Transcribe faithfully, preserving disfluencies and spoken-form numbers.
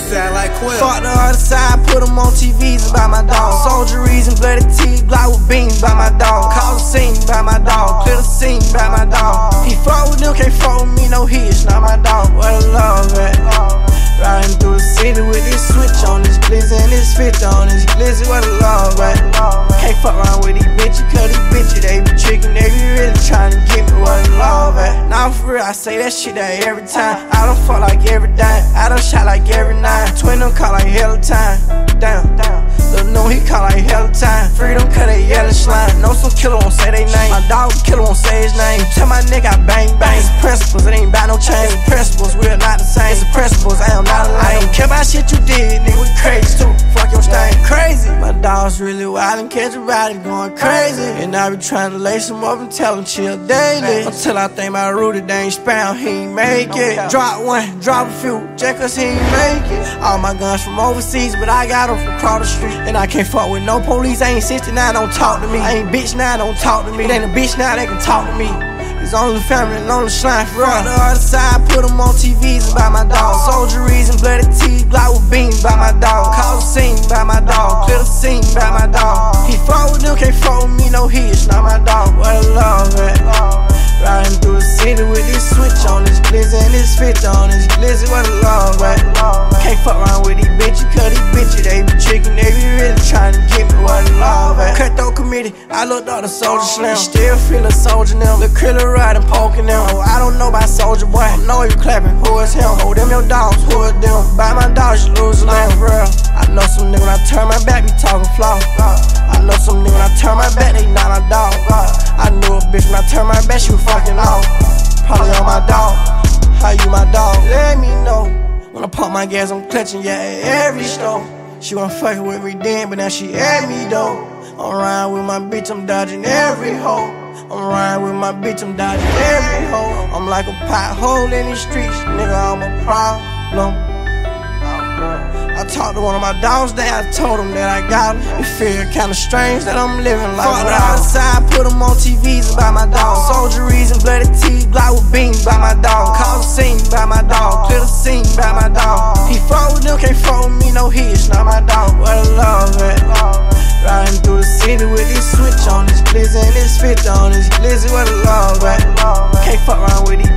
sound like Quill. Fuck the other side, put them on T Vs by my dog. Soldieries and bloody teeth, Glock with beams by my dog. Cause the scene by my dog, clear the scene by my dog. He fuck with them, can't fuck with me, no he is not my dog. Where the love at? Riding through the city with this switch on, this glizzy and this fit on, this glizzy, where the love at? Can't fuck around with these bitches, cause these bitches, they be tricking, they be really trying to get me where the love at. Now for real, I say that shit that every time. I don't fuck like every dime, I don't shot like every nine. Twin them call like hell of time, damn, damn. Lil' no, he call like hell of time. Freedom cut they yellow slime. Know some killer won't say they name. My dog killer won't say his name. Tell my nigga I bang bang. It's principles, it ain't about no change. It's principles, we're not the same. It's principles, I am not a lame. I don't care about shit you did, nigga, we crazy too. Fuck your stain, crazy. My dog's really wild and catch a ride and going crazy. And I be trying to lace him up and tell him chill daily. Until I think my Rudy, they ain't spam, he ain't make it. Drop one, drop a few, just cause he ain't make it. All my guns from overseas, but I got them from across the street. And I can't fuck with no police, I ain't sixty-nine, don't talk to me. I ain't bitch now, don't talk to me. It ain't a bitch now, they can talk to me. It's only family and only slime for real. The other side, put them on T Vs by my dog. Soldieries and bloody teeth, Glock with beams by my dog. Cause the scene by my dog, clear the scene by my dog. He fuck with them, can't fuck with me, no he is not my dog. Where the love at? Riding through the city with this switch on, this glizzy and this fit on, this glizzy, where the love at? Can't fuck around with these bitches, cause these bitches, they be tricking, they be really trying to get me where the love at. Cutthroat committee, I looked up the Soldier Slim. Still feel a soldier now, the killer riding, poking them. Oh, I don't know about Soldier Boy, I know you clapping, who is him? Oh, them your dogs, who are them? Buy my dogs, you lose a limb, real. I know some niggas when I turn my back, be talking flaw. I know some niggas when I turn my back, they not my dog. I knew a bitch when I turn my back, she was fucking off. Probably on my dog, how you my dog? Let me know. When I pump my gas, I'm clutching, yeah, at every store. She wasn't fucking with me then, but now she at me though. I'm riding with my bitch, I'm dodging every hoe. I'm riding with my bitch, I'm dodging every hoe. I'm like a pothole in these streets, nigga, I'm a problem. I talked to one of my dogs there, I told him that I got him. It feel kinda strange that I'm living like fuck the other side, put them on T Vs by my dog. Soldieries and bloody teeth, Glock with beams by my dog. Cause the scene by my dog, clear the scene by my dog. He fuck with them, can't fuck with me, no he is not my dog. Where the love at? Riding through the city with this switch on, this glizzy and this fit on, this glizzy, where the love at? Can't fuck around with these